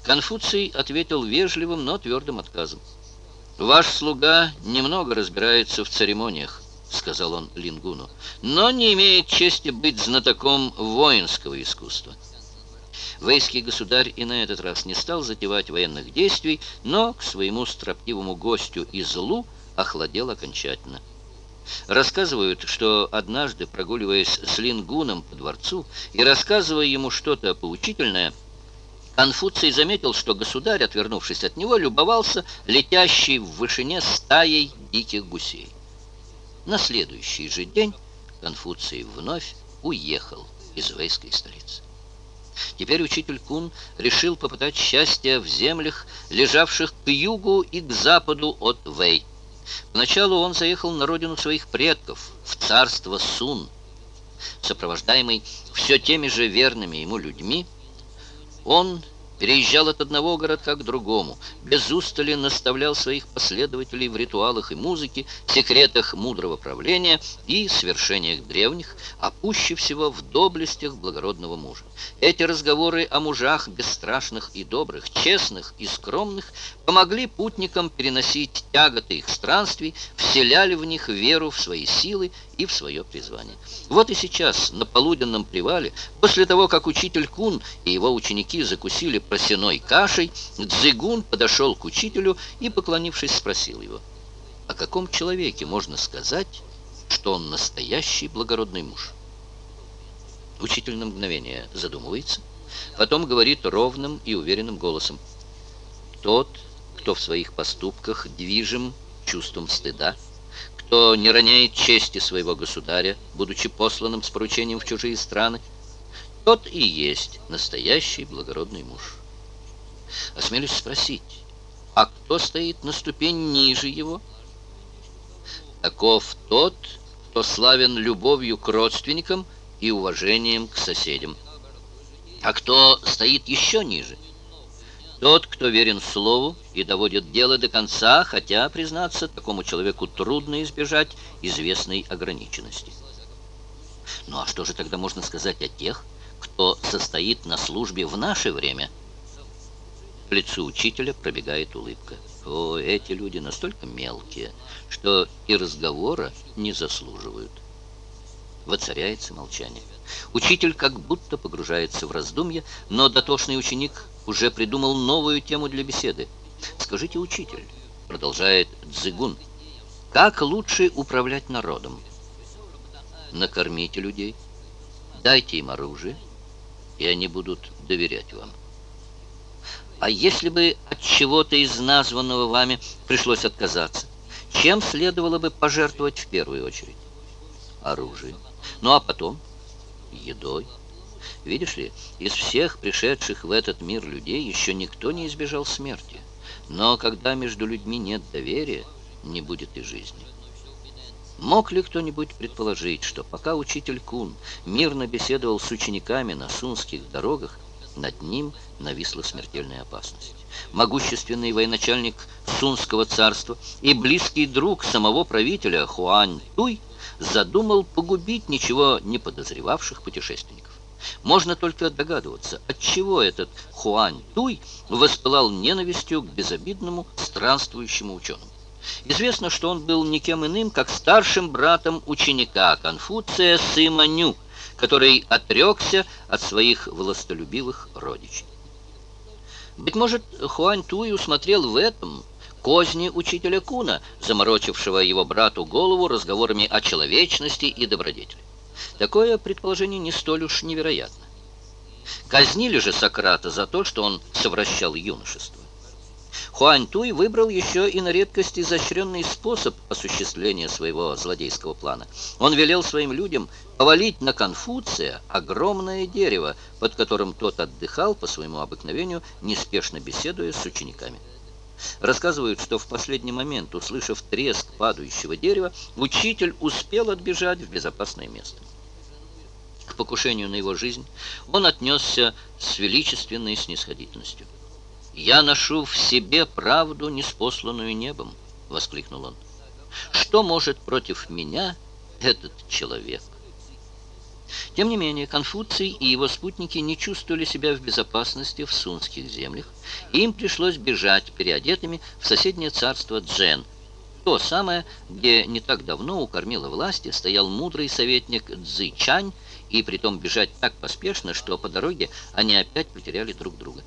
Конфуций ответил вежливым, но твердым отказом. «Ваш слуга немного разбирается в церемониях», — сказал он Лингуну, «но не имеет чести быть знатоком воинского искусства». Вейский государь и на этот раз не стал затевать военных действий, но к своему строптивому гостю и злу охладел окончательно. Рассказывают, что однажды, прогуливаясь с Лингуном по дворцу и рассказывая ему что-то поучительное, Конфуций заметил, что государь, отвернувшись от него, любовался летящей в вышине стаей диких гусей. На следующий же день Конфуций вновь уехал из вейской столицы. Теперь учитель Кун решил попытать счастье в землях, лежавших к югу и к западу от Вэй. Поначалу он заехал на родину своих предков, в царство Сун. Сопровождаемый все теми же верными ему людьми, он переезжал от одного городка к другому, без устали наставлял своих последователей в ритуалах и музыке, секретах мудрого правления и свершениях древних, а пуще всего в доблестях благородного мужа. Эти разговоры о мужах бесстрашных и добрых, честных и скромных помогли путникам переносить тяготы их странствий, вселяли в них веру в свои силы и в свое призвание. Вот и сейчас, на полуденном привале, после того, как учитель Кун и его ученики закусили просеной кашей, Цзыгун подошел к учителю и, поклонившись, спросил его: «О каком человеке можно сказать, что он настоящий благородный муж?» Учитель на мгновение задумывается, потом говорит ровным и уверенным голосом: «Тот, кто в своих поступках движим чувством стыда, кто не роняет чести своего государя, будучи посланным с поручением в чужие страны, тот и есть настоящий благородный муж». Осмелюсь спросить, а кто стоит на ступень ниже его? Таков тот, кто славен любовью к родственникам и уважением к соседям. А кто стоит еще ниже? Тот, кто верен слову и доводит дело до конца, хотя, признаться, такому человеку трудно избежать известной ограниченности. Ну а что же тогда можно сказать о тех, кто состоит на службе в наше время? По лицу учителя пробегает улыбка. О, эти люди настолько мелкие, что и разговора не заслуживают. Воцаряется молчание. Учитель как будто погружается в раздумья, но дотошный ученик уже придумал новую тему для беседы. «Скажите, учитель», — продолжает Цзыгун, — «как лучше управлять народом?» «Накормите людей, дайте им оружие, и они будут доверять вам». А если бы от чего-то из названного вами пришлось отказаться, чем следовало бы пожертвовать в первую очередь? Оружием. Ну а потом? Едой. Видишь ли, из всех пришедших в этот мир людей еще никто не избежал смерти. Но когда между людьми нет доверия, не будет и жизни. Мог ли кто-нибудь предположить, что пока учитель Кун мирно беседовал с учениками на сунских дорогах, над ним нависла смертельная опасность? Могущественный военачальник Сунского царства и близкий друг самого правителя Хуань Туй задумал погубить ничего не подозревавших путешественников. Можно только догадываться, отчего этот Хуань Туй воспылал ненавистью к безобидному странствующему ученому. Известно, что он был никем иным, как старшим братом ученика Конфуция Сыма Ню, который отрекся от своих властолюбивых родичей. Быть может, Хуань Туй усмотрел в этом козни учителя Куна, заморочившего его брату голову разговорами о человечности и добродетели. Такое предположение не столь уж невероятно. Казнили же Сократа за то, что он совращал юношество. Хуань Туй выбрал еще и на редкость изощренный способ осуществления своего злодейского плана. Он велел своим людям повалить на Конфуция огромное дерево, под которым тот отдыхал по своему обыкновению, неспешно беседуя с учениками. Рассказывают, что в последний момент, услышав треск падающего дерева, учитель успел отбежать в безопасное место. К покушению на его жизнь он отнесся с величественной снисходительностью. «Я ношу в себе правду, ниспосланную небом», — воскликнул он. «Что может против меня этот человек?» Тем не менее, Конфуций и его спутники не чувствовали себя в безопасности в сунских землях, и им пришлось бежать переодетыми в соседнее царство Джен, то самое, где не так давно у кормила власти стоял мудрый советник Цзы Чань, и притом бежать так поспешно, что по дороге они опять потеряли друг друга.